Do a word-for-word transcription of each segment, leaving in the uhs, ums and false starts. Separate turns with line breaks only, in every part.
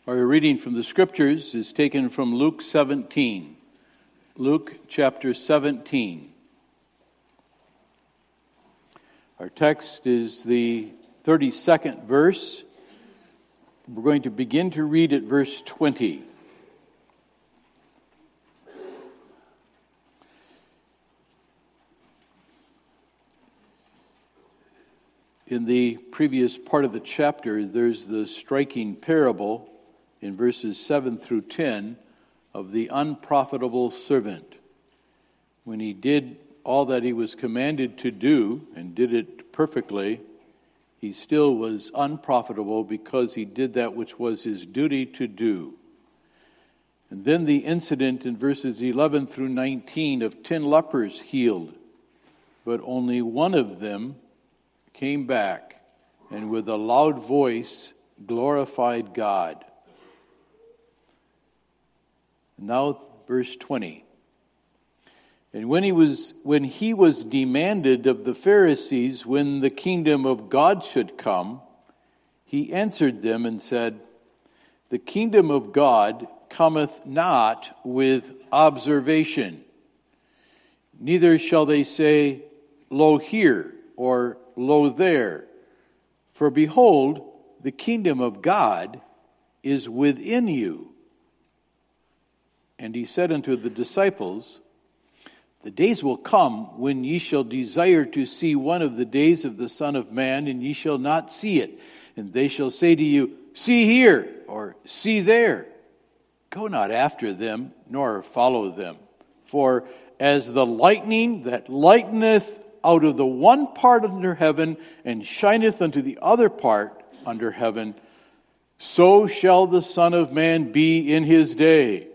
Our reading from the Scriptures is taken from Luke seventeen. Luke chapter seventeen. Our text is the thirty-second verse. We're going to begin to read at verse twenty. In the previous part of the chapter, there's the striking parable in verses seven through ten of the unprofitable servant. When he did all that he was commanded to do and did it perfectly, he still was unprofitable because he did that which was his duty to do. And then the incident in verses eleven through nineteen of ten lepers healed, but only one of them came back and with a loud voice glorified God. Now, verse twenty. And when he was when he was demanded of the Pharisees when the kingdom of God should come, he answered them and said, "The kingdom of God cometh not with observation. Neither shall they say, Lo here, or Lo there. For behold, the kingdom of God is within you." And he said unto the disciples, "The days will come when ye shall desire to see one of the days of the Son of Man, and ye shall not see it. And they shall say to you, See here, or see there. Go not after them, nor follow them. For as the lightning that lighteneth out of the one part under heaven, and shineth unto the other part under heaven, so shall the Son of Man be in his day.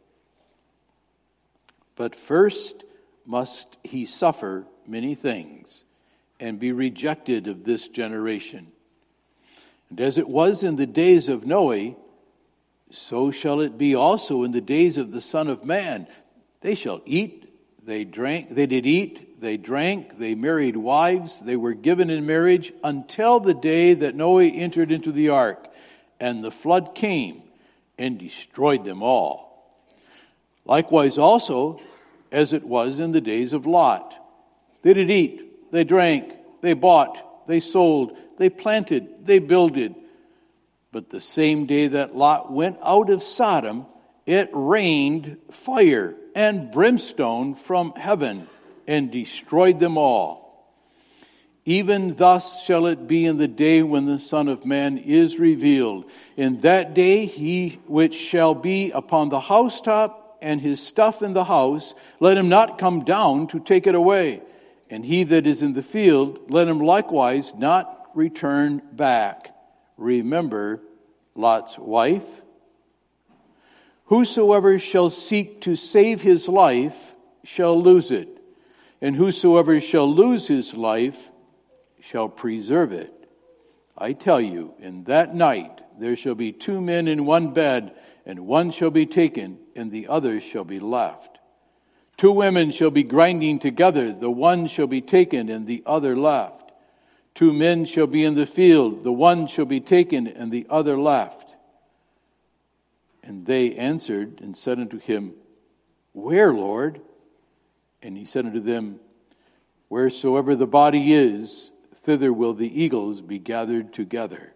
But first must he suffer many things, and be rejected of this generation. And as it was in the days of Noah, so shall it be also in the days of the Son of Man. They shall eat, they drank, they did eat, they drank, they married wives, they were given in marriage, until the day that Noah entered into the ark, and the flood came and destroyed them all. Likewise also, as it was in the days of Lot. They did eat, they drank, they bought, they sold, they planted, they builded. But the same day that Lot went out of Sodom, it rained fire and brimstone from heaven and destroyed them all. Even thus shall it be in the day when the Son of Man is revealed. In that day he which shall be upon the housetop and his stuff in the house, let him not come down to take it away. And he that is in the field, let him likewise not return back. Remember Lot's wife. Whosoever shall seek to save his life shall lose it, and whosoever shall lose his life shall preserve it. I tell you, in that night there shall be two men in one bed, and one shall be taken, and the other shall be left. Two women shall be grinding together, the one shall be taken, and the other left. Two men shall be in the field, the one shall be taken, and the other left. And they answered and said unto him, Where, Lord? And he said unto them, Wheresoever the body is, thither will the eagles be gathered together.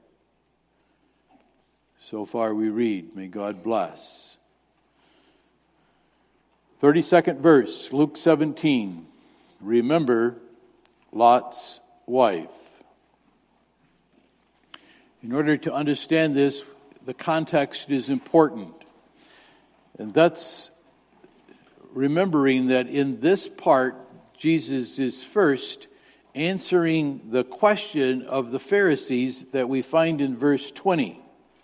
So far we read. May God bless. thirty-second verse, Luke seventeen. Remember Lot's wife. In order to understand this, the context is important. And that's remembering that in this part, Jesus is first answering the question of the Pharisees that we find in verse twenty.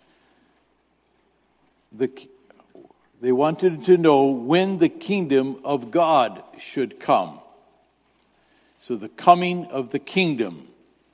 The, they wanted to know when the kingdom of God should come. So the coming of the kingdom.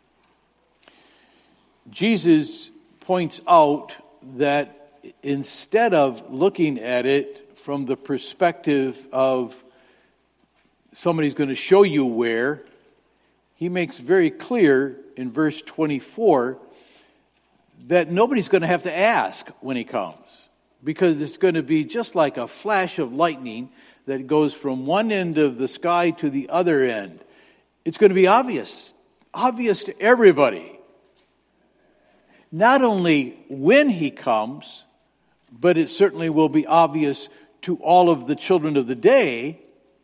Jesus points out that instead of looking at it from the perspective of somebody's going to show you where, he makes very clear in verse twenty-four that nobody's going to have to ask when he comes, because it's going to be just like a flash of lightning that goes from one end of the sky to the other end. It's going to be obvious, obvious to everybody. Not only when he comes, but it certainly will be obvious to all of the children of the day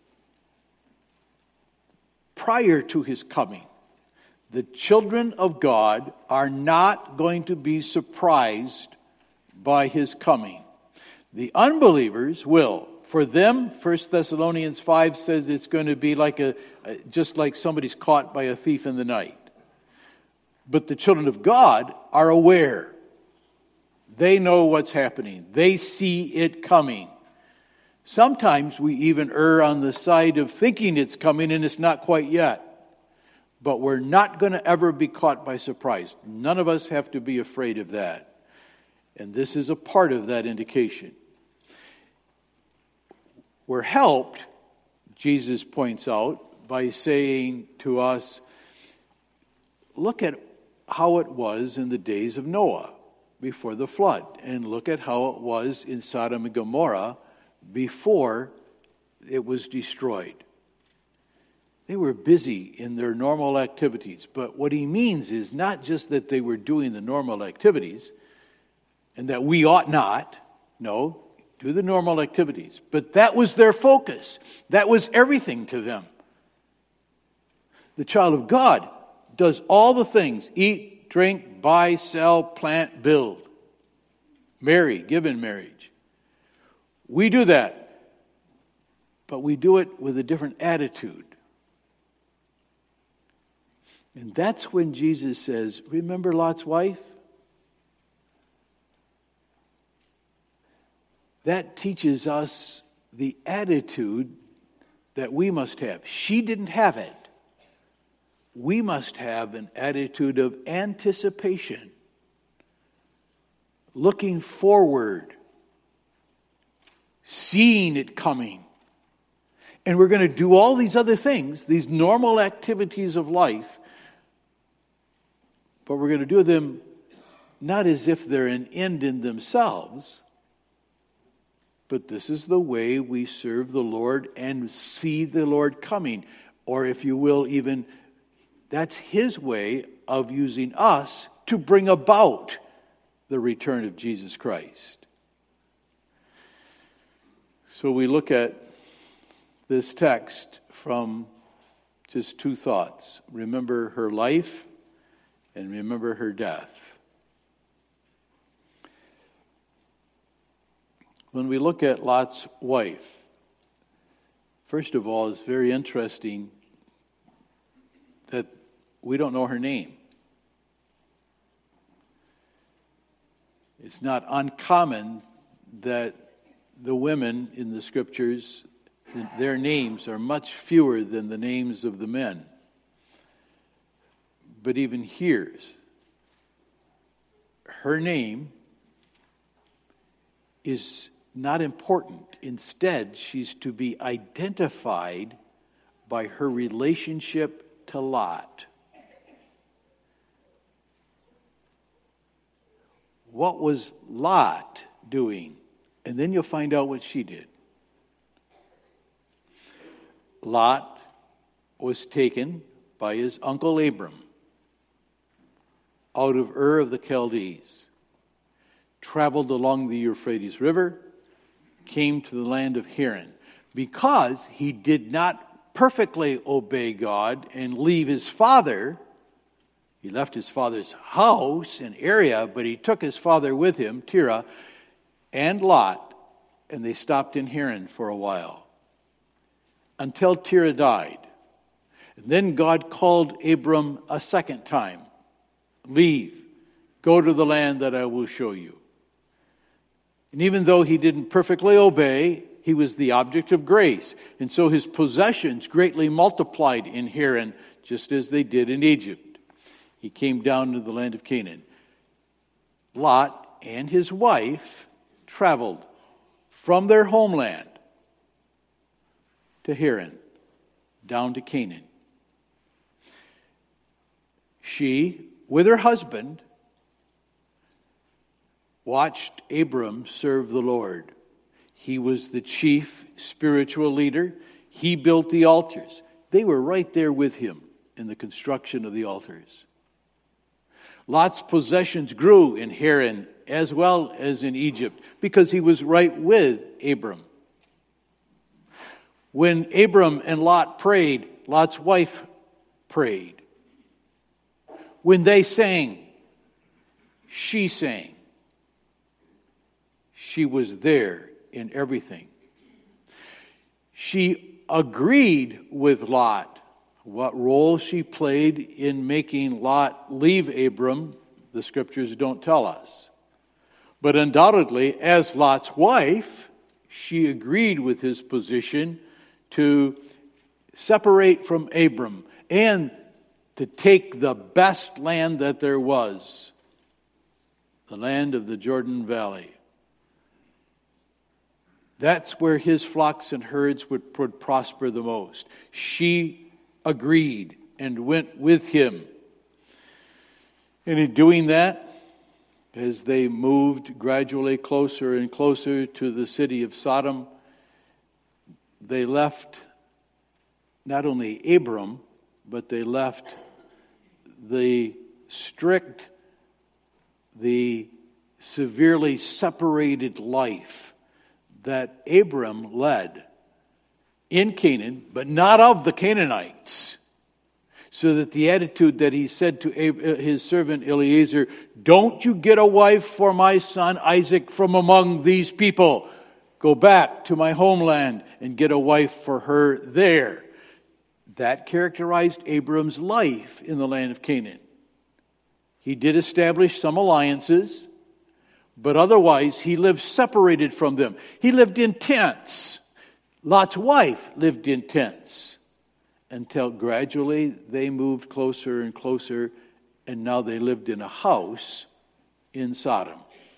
prior to his coming. The children of God are not going to be surprised by his coming. The unbelievers will. For them, First Thessalonians five says it's going to be like a just like somebody's caught by a thief in the night. But the children of God are aware. They know what's happening. They see it coming. Sometimes we even err on the side of thinking it's coming and it's not quite yet. But we're not going to ever be caught by surprise. None of us have to be afraid of that. And this is a part of that indication. We're helped, Jesus points out, by saying to us, look at how it was in the days of Noah before the flood, and look at how it was in Sodom and Gomorrah before it was destroyed. They were busy in their normal activities, but what he means is not just that they were doing the normal activities and that we ought not, no, do the normal activities, but that was their focus. That was everything to them. The child of God does all the things: eat, drink, buy, sell, plant, build, marry, give in marriage. We do that, but we do it with a different attitude. And that's when Jesus says, remember Lot's wife? That teaches us the attitude that we must have. She didn't have it. We must have an attitude of anticipation, looking forward, seeing it coming. And we're going to do all these other things, these normal activities of life, but we're going to do them not as if they're an end in themselves, but this is the way we serve the Lord and see the Lord coming. Or if you will, even that's his way of using us to bring about the return of Jesus Christ. So we look at this text from just two thoughts. Remember her life and remember her death. When we look at Lot's wife, first of all, it's very interesting that we don't know her name. It's not uncommon that the women in the scriptures, their names are much fewer than the names of the men. But even here's, her name is not important. Instead, she's to be identified by her relationship to Lot. What was Lot doing? And then you'll find out what she did. Lot was taken by his uncle Abram out of Ur of the Chaldees, traveled along the Euphrates River, came to the land of Haran. Because he did not perfectly obey God and leave his father, he left his father's house and area, but he took his father with him, Terah, and Lot, and they stopped in Haran for a while, until Terah died. And then God called Abram a second time. Leave, go to the land that I will show you. And even though he didn't perfectly obey, he was the object of grace. And so his possessions greatly multiplied in Haran, just as they did in Egypt. He came down to the land of Canaan. Lot and his wife traveled from their homeland to Haran, down to Canaan. She, with her husband, watched Abram serve the Lord. He was the chief spiritual leader. He built the altars. They were right there with him in the construction of the altars. Lot's possessions grew in Haran as well as in Egypt because he was right with Abram. When Abram and Lot prayed, Lot's wife prayed. When they sang, she sang. She was there in everything. She agreed with Lot. What role she played in making Lot leave Abram, the scriptures don't tell us. But undoubtedly, as Lot's wife, she agreed with his position to separate from Abram and to take the best land that there was, the land of the Jordan Valley. That's where his flocks and herds would, would prosper the most. She agreed and went with him. And in doing that, as they moved gradually closer and closer to the city of Sodom, they left not only Abram, but they left the strict, the severely separated life that Abram led in Canaan, but not of the Canaanites. So that the attitude that he said to his servant Eliezer, don't you get a wife for my son Isaac from among these people. Go back to my homeland and get a wife for her there. That characterized Abram's life in the land of Canaan. He did establish some alliances, but otherwise he lived separated from them. He lived in tents. Lot's wife lived in tents until gradually they moved closer and closer, and now they lived in a house in Sodom.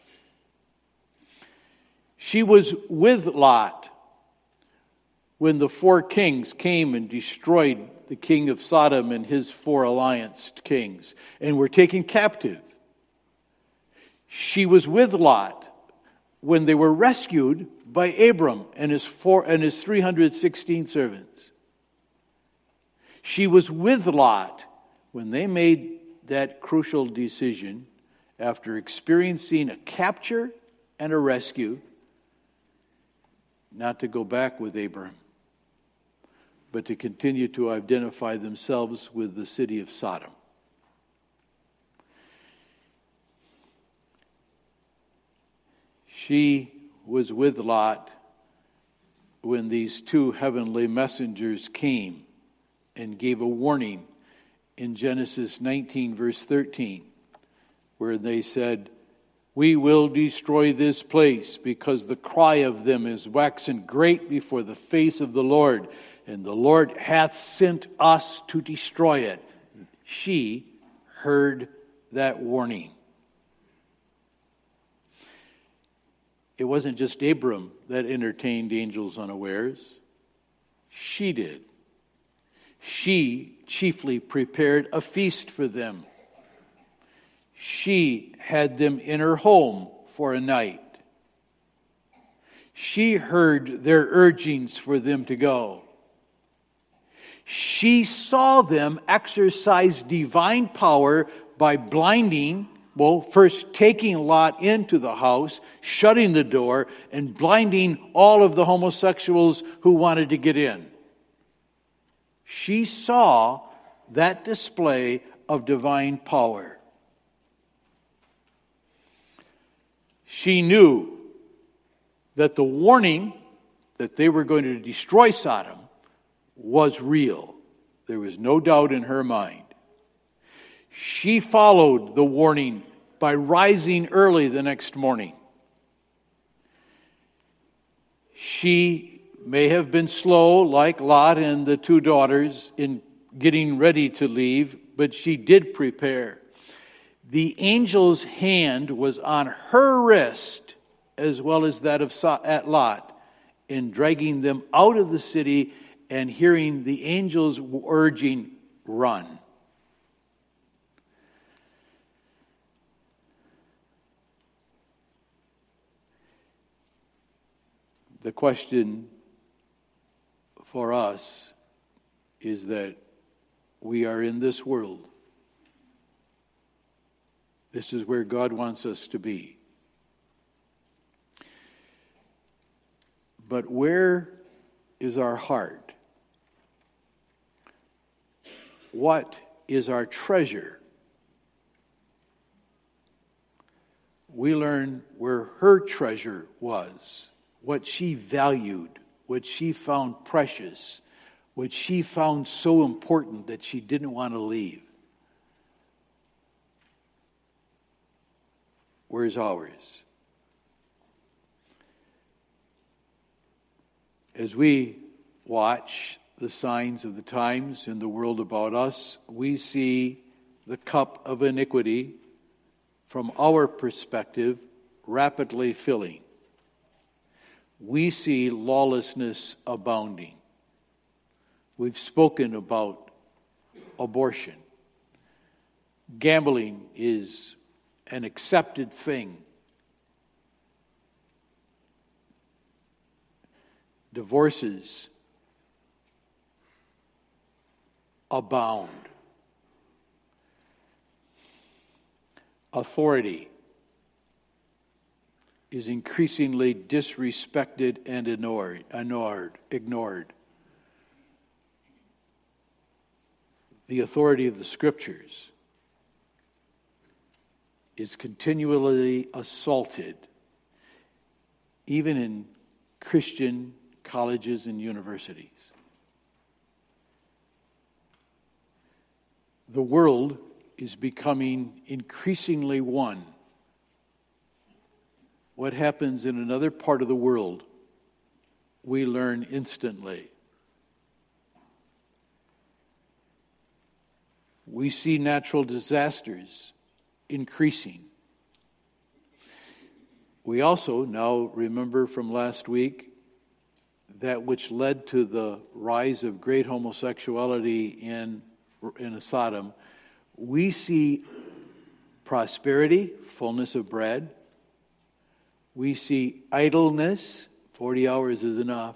She was with Lot when the four kings came and destroyed the king of Sodom and his four allianced kings and were taken captive. She was with Lot when they were rescued by Abram and his four and his three hundred sixteen servants. She was with Lot when they made that crucial decision after experiencing a capture and a rescue, not to go back with Abram, but to continue to identify themselves with the city of Sodom. She was with Lot when these two heavenly messengers came and gave a warning in Genesis nineteen, verse thirteen, where they said, we will destroy this place because the cry of them is waxen great before the face of the Lord, and the Lord hath sent us to destroy it. She heard that warning. It wasn't just Abram that entertained angels unawares. She did. She chiefly prepared a feast for them. She had them in her home for a night. She heard their urgings for them to go. She saw them exercise divine power by blinding, well, first taking Lot into the house, shutting the door, and blinding all of the homosexuals who wanted to get in. She saw that display of divine power. She knew that the warning that they were going to destroy Sodom was real. There was no doubt in her mind. She followed the warning by rising early the next morning. She may have been slow, like Lot and the two daughters, in getting ready to leave, but she did prepare. The angel's hand was on her wrist as well as that of Lot in dragging them out of the city and hearing the angels urging, run. The question for us is that we are in this world. This is where God wants us to be. But where is our heart? What is our treasure? We learn where her treasure was, what she valued, what she found precious, what she found so important that she didn't want to leave. Where's ours? As we watch the signs of the times in the world about us, we see the cup of iniquity, from our perspective, rapidly filling. We see lawlessness abounding. We've spoken about abortion. Gambling is an accepted thing. Divorces abound. Authority is increasingly disrespected and ignored, ignored, ignored. The authority of the Scriptures is continually assaulted, even in Christian colleges and universities. The world is becoming increasingly one. What happens in another part of the world, we learn instantly. We see natural disasters increasing. We also now remember from last week that which led to the rise of great homosexuality in, in Sodom. We see prosperity, fullness of bread. We see idleness, forty hours is enough,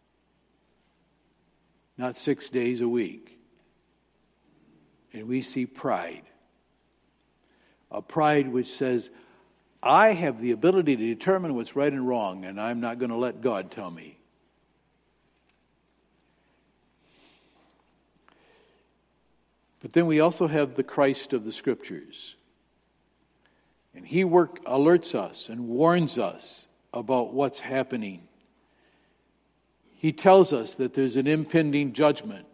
not six days a week. And we see pride. A pride which says, I have the ability to determine what's right and wrong, and I'm not going to let God tell me. But then we also have the Christ of the Scriptures. And he work, alerts us and warns us about what's happening. He tells us that there's an impending judgment.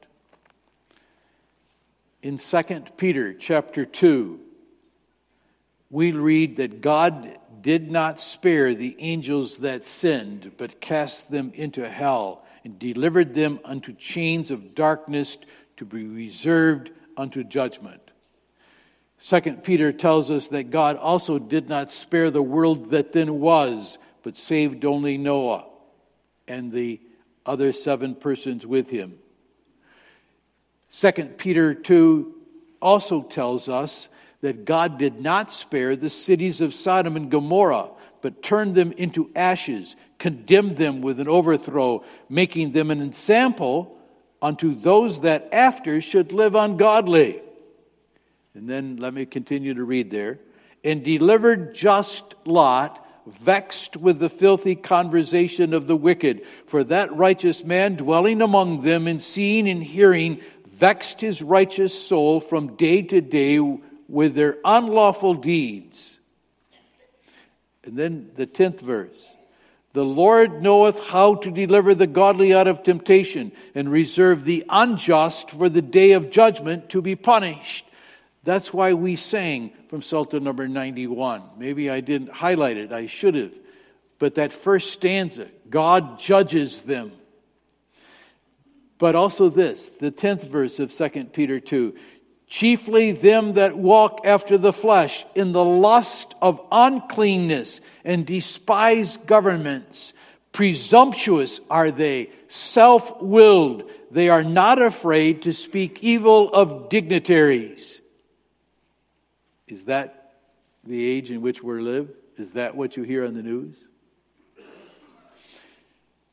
In Second Peter chapter two, we read that God did not spare the angels that sinned, but cast them into hell and delivered them unto chains of darkness to be reserved unto judgment. Second Peter tells us that God also did not spare the world that then was, but saved only Noah and the other seven persons with him. Second Peter two also tells us that God did not spare the cities of Sodom and Gomorrah, but turned them into ashes, condemned them with an overthrow, making them an example unto those that after should live ungodly. And then let me continue to read there. And delivered just Lot, vexed with the filthy conversation of the wicked. For that righteous man dwelling among them and seeing and hearing, vexed his righteous soul from day to day with their unlawful deeds. And then the tenth verse. The Lord knoweth how to deliver the godly out of temptation, and reserve the unjust for the day of judgment to be punished. That's why we sang from Psalter number ninety-one. Maybe I didn't highlight it, I should have. But that first stanza, God judges them. But also this, the tenth verse of Second Peter two. Chiefly them that walk after the flesh in the lust of uncleanness and despise governments. Presumptuous are they, self-willed. They are not afraid to speak evil of dignitaries. Is that the age in which we live? Is that what you hear on the news?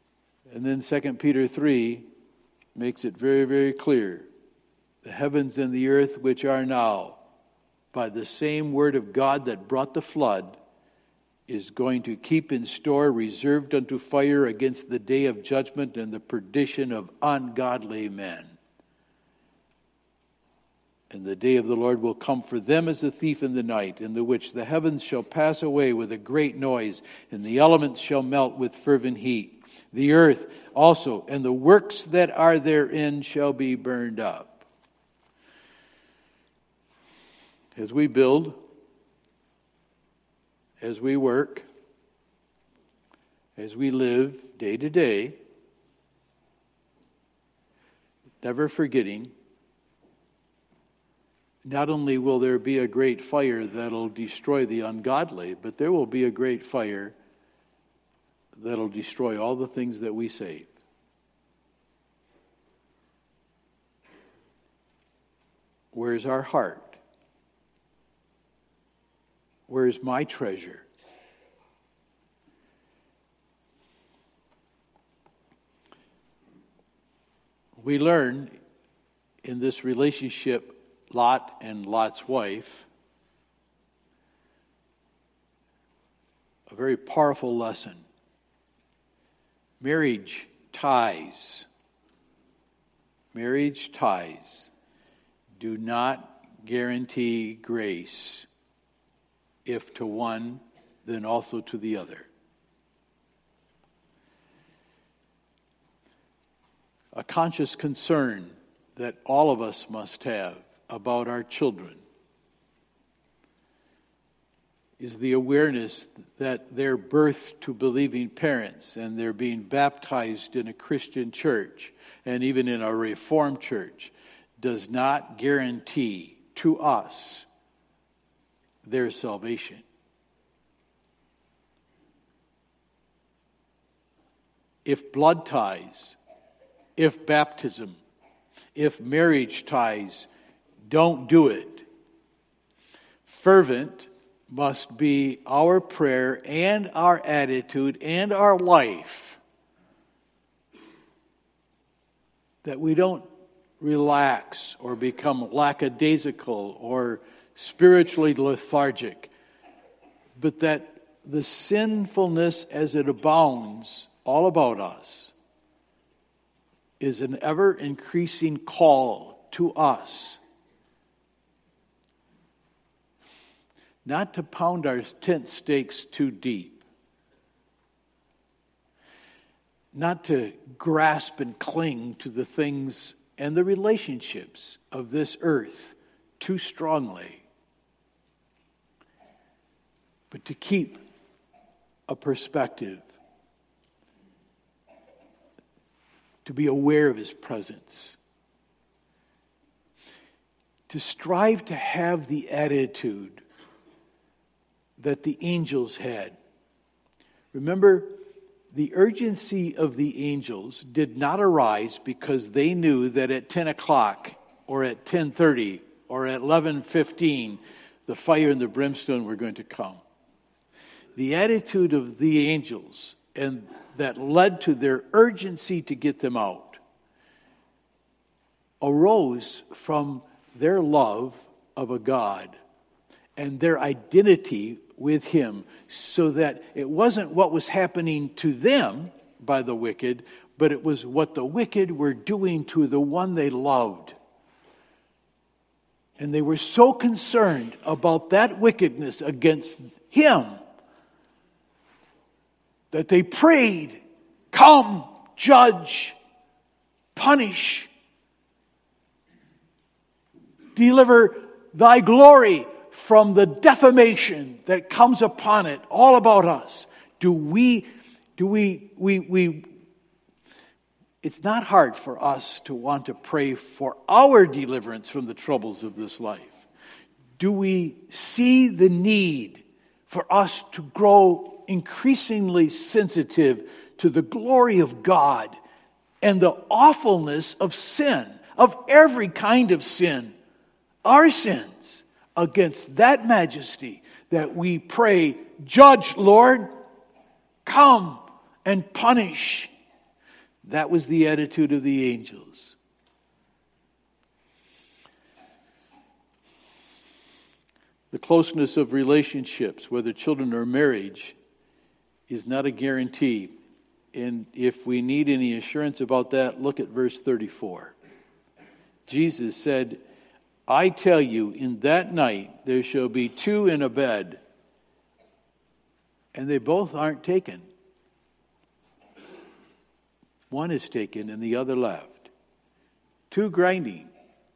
And then Second Peter three makes it very, very clear. The heavens and the earth which are now, by the same word of God that brought the flood, is going to keep in store, reserved unto fire against the day of judgment and the perdition of ungodly men. And the day of the Lord will come for them as a thief in the night, in the which the heavens shall pass away with a great noise, and the elements shall melt with fervent heat. The earth also and the works that are therein shall be burned up. As we build, as we work, as we live day to day, never forgetting, not only will there be a great fire that'll destroy the ungodly, but there will be a great fire that'll destroy all the things that we save. Where's our heart? Where's my treasure? We learn in this relationship, Lot and Lot's wife, a very powerful lesson. Marriage ties. Marriage ties do not guarantee grace, if to one, then also to the other. A conscious concern that all of us must have about our children is the awareness that their birth to believing parents and their being baptized in a Christian church and even in a Reformed church does not guarantee to us their salvation. If blood ties, if baptism, if marriage ties don't do it, fervent must be our prayer and our attitude and our life, that we don't relax or become lackadaisical or spiritually lethargic, but that the sinfulness as it abounds all about us is an ever-increasing call to us not to pound our tent stakes too deep, not to grasp and cling to the things and the relationships of this earth too strongly, but to keep a perspective, to be aware of His presence, to strive to have the attitude that the angels had. Remember, the urgency of the angels did not arise because they knew that at ten o'clock or at ten thirty or at eleven fifteen the fire and the brimstone were going to come. The attitude of the angels and that led to their urgency to get them out arose from their love of a God and their identity with Him, so that it wasn't what was happening to them by the wicked, but it was what the wicked were doing to the one they loved. And they were so concerned about that wickedness against Him that they prayed, "Come, judge, punish, deliver Thy glory from the defamation that comes upon it all about us." Do we, do we, we, we, it's not hard for us to want to pray for our deliverance from the troubles of this life. Do we see the need for us to grow increasingly sensitive to the glory of God and the awfulness of sin, of every kind of sin, our sins, against that majesty, that we pray, "Judge, Lord, come and punish"? That was the attitude of the angels. The closeness of relationships, whether children or marriage, is not a guarantee. And if we need any assurance about that, look at verse thirty-four. Jesus said, I tell you, in that night there shall be two in a bed, and they both aren't taken. One is taken and the other left. Two grinding.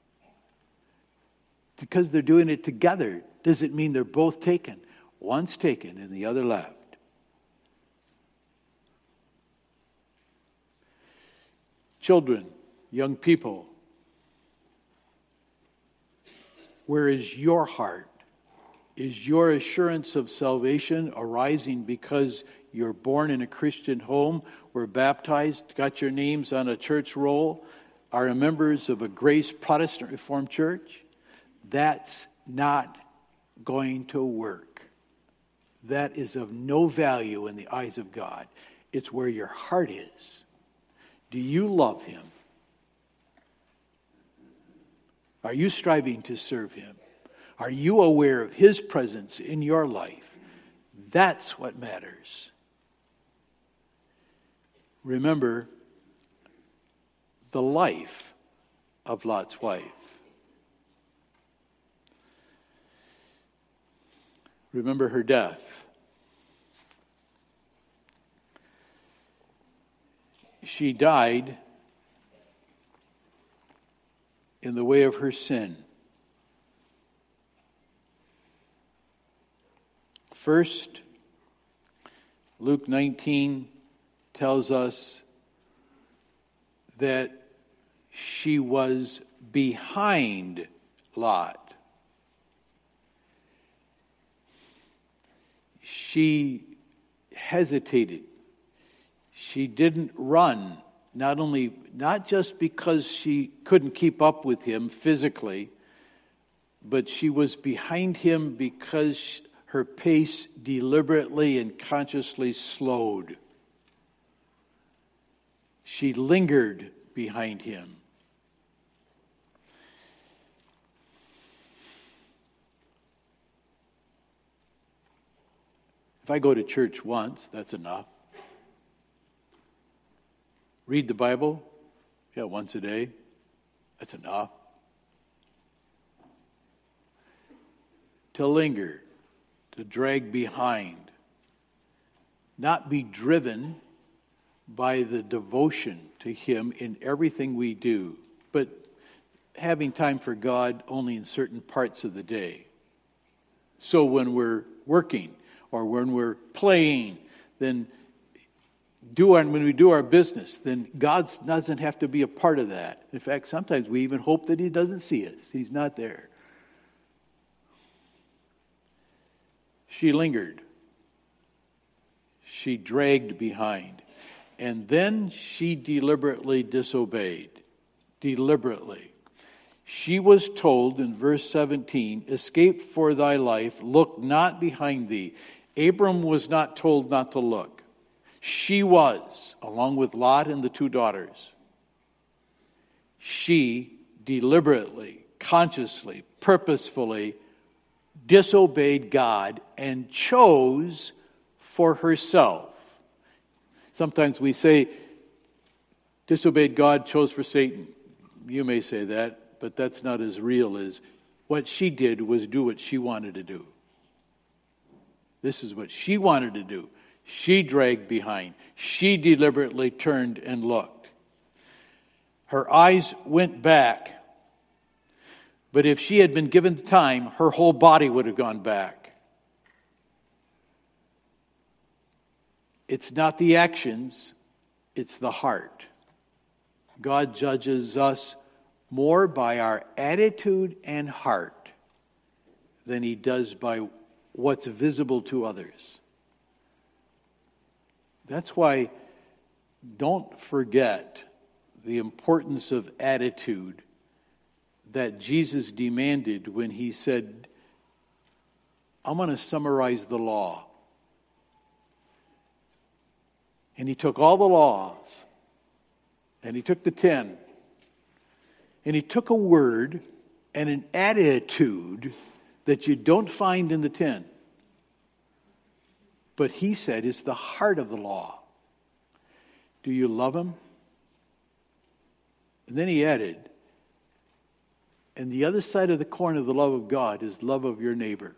Because they're doing it together doesn't mean they're both taken. One's taken and the other left. Children, young people, where is your heart? Is your assurance of salvation arising because you're born in a Christian home, were baptized, got your names on a church roll, are members of a Grace Protestant Reformed Church? That's not going to work. That is of no value in the eyes of God. It's where your heart is. Do you love Him? Are you striving to serve Him? Are you aware of His presence in your life? That's what matters. Remember the life of Lot's wife. Remember her death. She died in the way of her sin. First, Luke nineteen tells us that she was behind Lot. She hesitated. She didn't run, not only, not just because she couldn't keep up with him physically, but she was behind him because her pace deliberately and consciously slowed. She lingered behind him. If I go to church once, that's enough. Read the Bible, yeah, once a day, that's enough. To linger, to drag behind, not be driven by the devotion to Him in everything we do, but having time for God only in certain parts of the day. So when we're working or when we're playing, then do our, when we do our business, then God doesn't have to be a part of that. In fact, sometimes we even hope that He doesn't see us. He's not there. She lingered. She dragged behind. And then she deliberately disobeyed. Deliberately. She was told in verse seventeen, escape for thy life, look not behind thee. Abram was not told not to look. She was, along with Lot and the two daughters. She deliberately, consciously, purposefully disobeyed God and chose for herself. Sometimes we say, disobeyed God, chose for Satan. You may say that, but that's not as real as what she did was do what she wanted to do. This is what she wanted to do. She dragged behind. She deliberately turned and looked. Her eyes went back. But if she had been given time, her whole body would have gone back. It's not the actions, it's the heart. God judges us more by our attitude and heart than He does by what's visible to others. That's why don't forget the importance of attitude that Jesus demanded when He said, I'm going to summarize the law. And He took all the laws And he took the ten. And he took a word and an attitude that you don't find in the ten. But he said is the heart of the law. Do you love him? And then he added, and the other side of the coin of the love of God is love of your neighbor.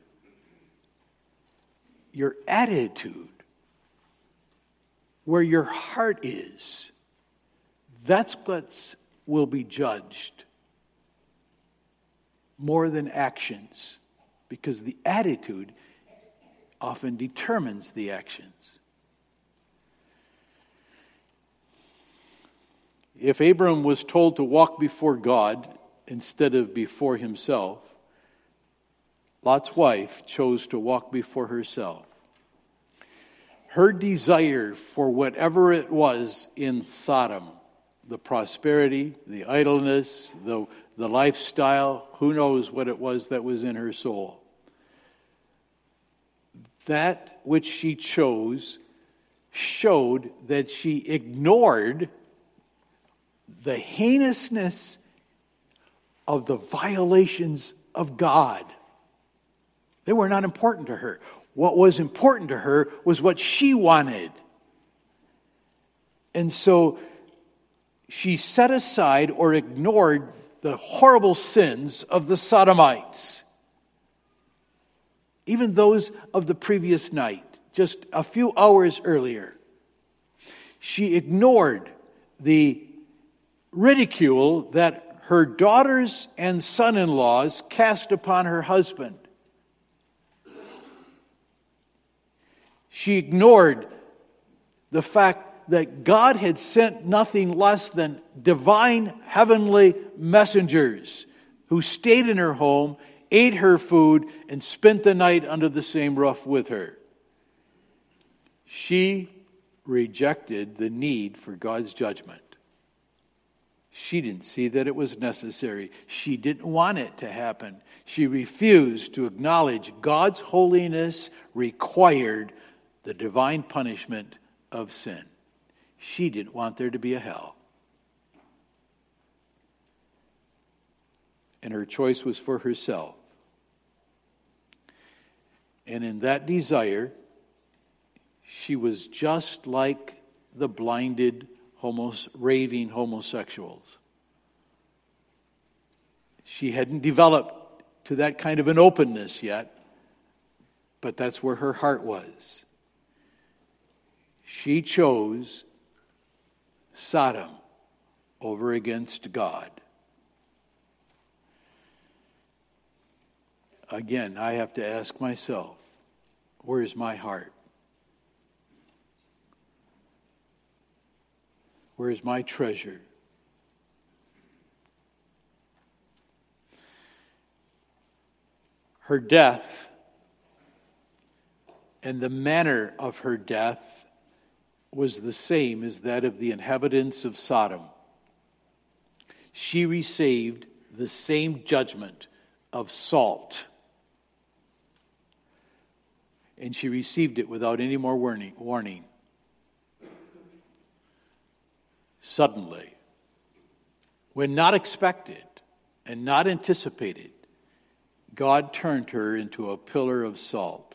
Your attitude, where your heart is, that's what will be judged more than actions, because the attitude often determines the actions. If Abram was told to walk before God instead of before himself, Lot's wife chose to walk before herself. Her desire for whatever it was in Sodom, the prosperity, the idleness, the, the lifestyle, who knows what it was that was in her soul. That which she chose showed that she ignored the heinousness of the violations of God. They were not important to her. What was important to her was what she wanted. And so she set aside or ignored the horrible sins of the Sodomites. Even those of the previous night, just a few hours earlier. She ignored the ridicule that her daughters and son-in-laws cast upon her husband. She ignored the fact that God had sent nothing less than divine heavenly messengers who stayed in her home, ate her food, and spent the night under the same roof with her. She rejected the need for God's judgment. She didn't see that it was necessary. She didn't want it to happen. She refused to acknowledge God's holiness required the divine punishment of sin. She didn't want there to be a hell. And her choice was for herself. And in that desire, she was just like the blinded, homos- raving homosexuals. She hadn't developed to that kind of an openness yet, but that's where her heart was. She chose Sodom over against God. Again, I have to ask myself, where's my heart? Where's my treasure? Her death and the manner of her death was the same as that of the inhabitants of Sodom. She received the same judgment of salt. And she received it without any more warning. warning. Suddenly, when not expected and not anticipated, God turned her into a pillar of salt.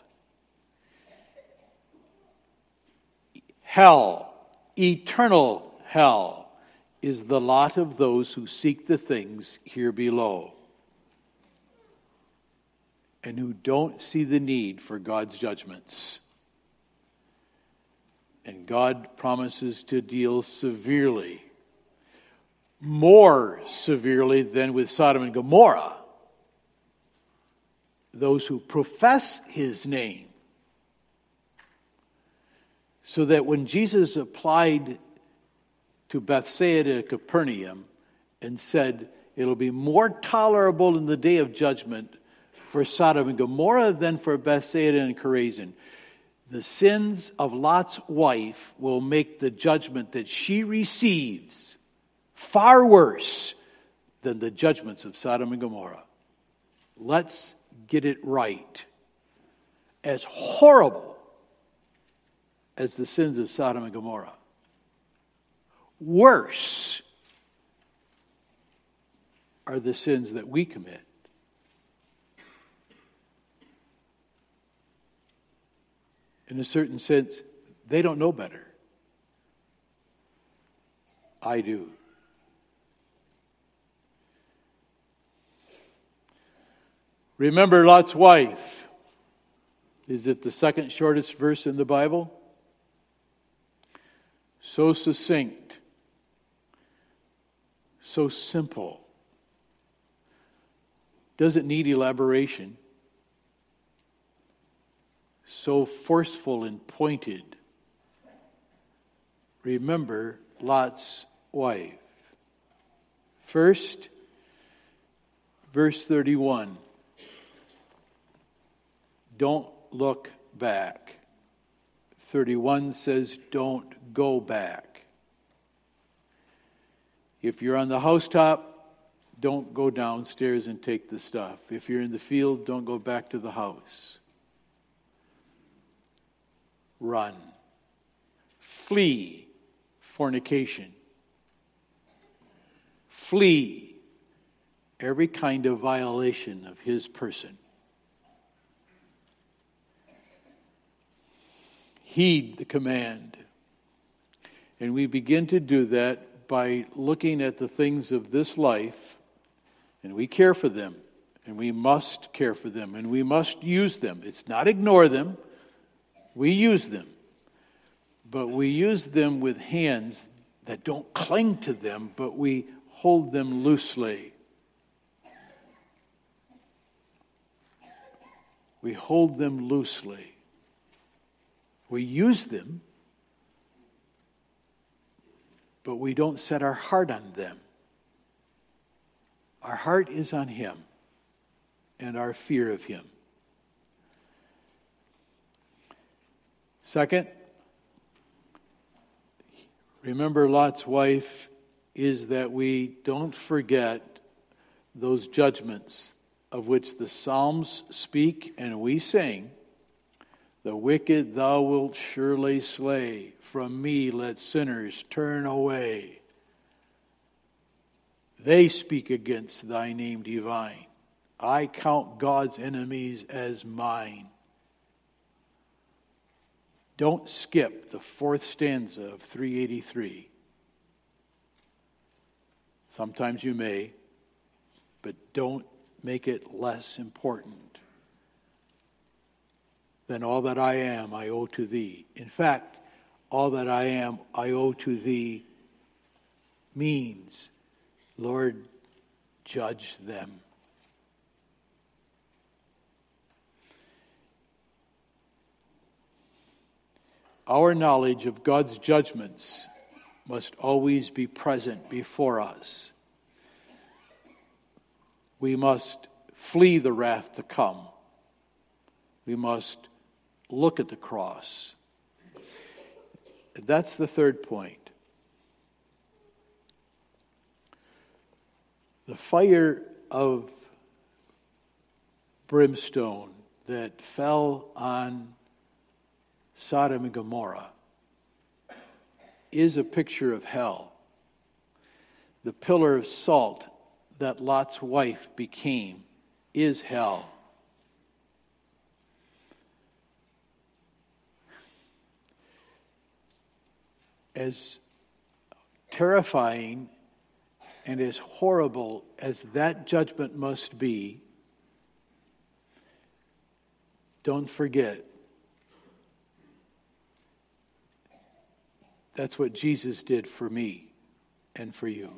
Hell, eternal hell, is the lot of those who seek the things here below and who don't see the need for God's judgments. And God promises to deal severely, more severely than with Sodom and Gomorrah, those who profess his name. So that when Jesus applied to Bethsaida, Capernaum, and said, it'll be more tolerable in the day of judgment for Sodom and Gomorrah than for Bethsaida and Chorazin, the sins of Lot's wife will make the judgment that she receives far worse than the judgments of Sodom and Gomorrah. Let's get it right. As horrible as the sins of Sodom and Gomorrah, worse are the sins that we commit. In a certain sense, they don't know better. I do. Remember Lot's wife. Is it the second shortest verse in the Bible? So succinct. So simple. Doesn't need elaboration. So forceful and pointed. Remember Lot's wife. First, verse thirty-one. Don't look back. thirty-one says don't go back. If you're on the housetop, don't go downstairs and take the stuff. If you're in the field, don't go back to the house. Run. Flee fornication. Flee every kind of violation of his person. Heed the command. And we begin to do that by looking at the things of this life, and we care for them, and we must care for them, and we must use them. It's not ignore them. We use them. But we use them with hands that don't cling to them, but we hold them loosely. We hold them loosely. We use them, but we don't set our heart on them. Our heart is on Him and our fear of Him. Second, remember Lot's wife is that we don't forget those judgments of which the Psalms speak and we sing. The wicked thou wilt surely slay. From me let sinners turn away. They speak against thy name divine. I count God's enemies as mine. Don't skip the fourth stanza of three eighty-three. Sometimes you may, but don't make it less important. Then all that I am, I owe to thee. In fact, all that I am, I owe to thee means, Lord, judge them. Our knowledge of God's judgments must always be present before us. We must flee the wrath to come. We must look at the cross. That's the third point. The fire of brimstone that fell on Sodom and Gomorrah is a picture of hell. The pillar of salt that Lot's wife became is hell. As terrifying and as horrible as that judgment must be, don't forget that's what Jesus did for me and for you.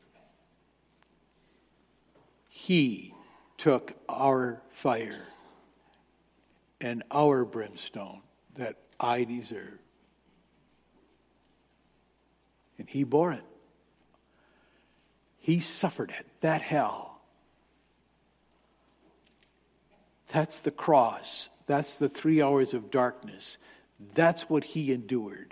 He took our fire and our brimstone that I deserve. And He bore it. He suffered it, that hell. That's the cross. That's the three hours of darkness. That's what He endured.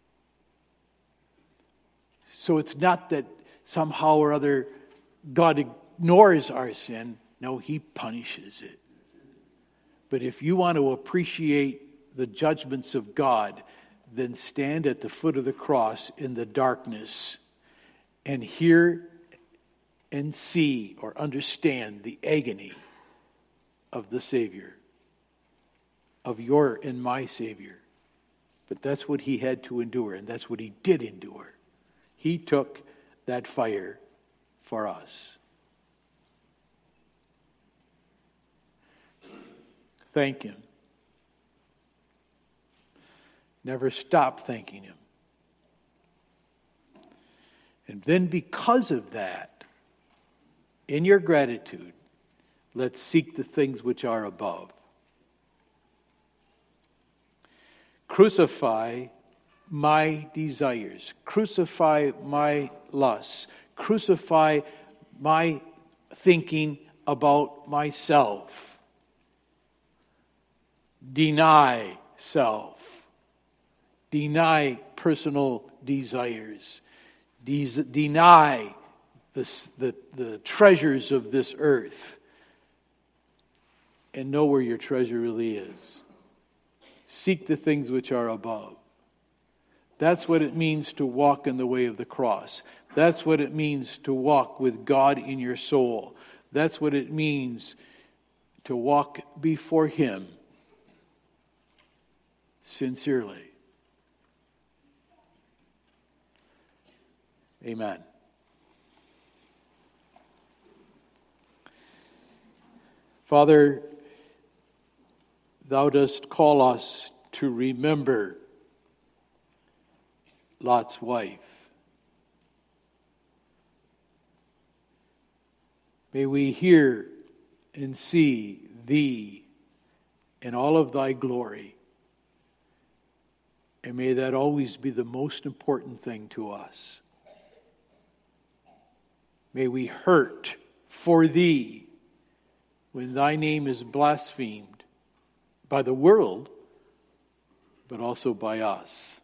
So it's not that somehow or other God ignores our sin. No, He punishes it. But if you want to appreciate the judgments of God, then stand at the foot of the cross in the darkness and hear and see or understand the agony of the Savior, of your and my Savior. But that's what he had to endure, and that's what he did endure. He took that fire for us. Thank him. Never stop thanking him. And then because of that, in your gratitude, let's seek the things which are above. Crucify my desires. Crucify my lusts. Crucify my thinking about myself. Deny self. Deny personal desires. Des- deny the, the, the treasures of this earth. And know where your treasure really is. Seek the things which are above. That's what it means to walk in the way of the cross. That's what it means to walk with God in your soul. That's what it means to walk before him sincerely. Amen. Father, thou dost call us to remember Lot's wife. May we hear and see thee in all of thy glory. And may that always be the most important thing to us. May we hurt for thee when thy name is blasphemed by the world, but also by us.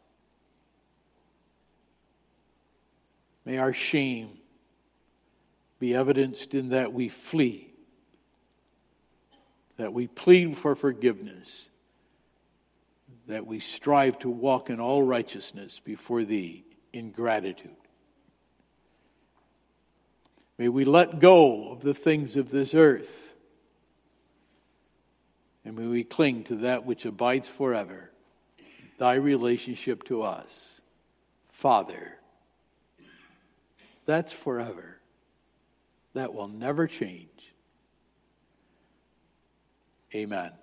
May our shame be evidenced in that we flee, that we plead for forgiveness, that we strive to walk in all righteousness before thee in gratitude. May we let go of the things of this earth, and may we cling to that which abides forever, thy relationship to us. Father, that's forever. That will never change. Amen.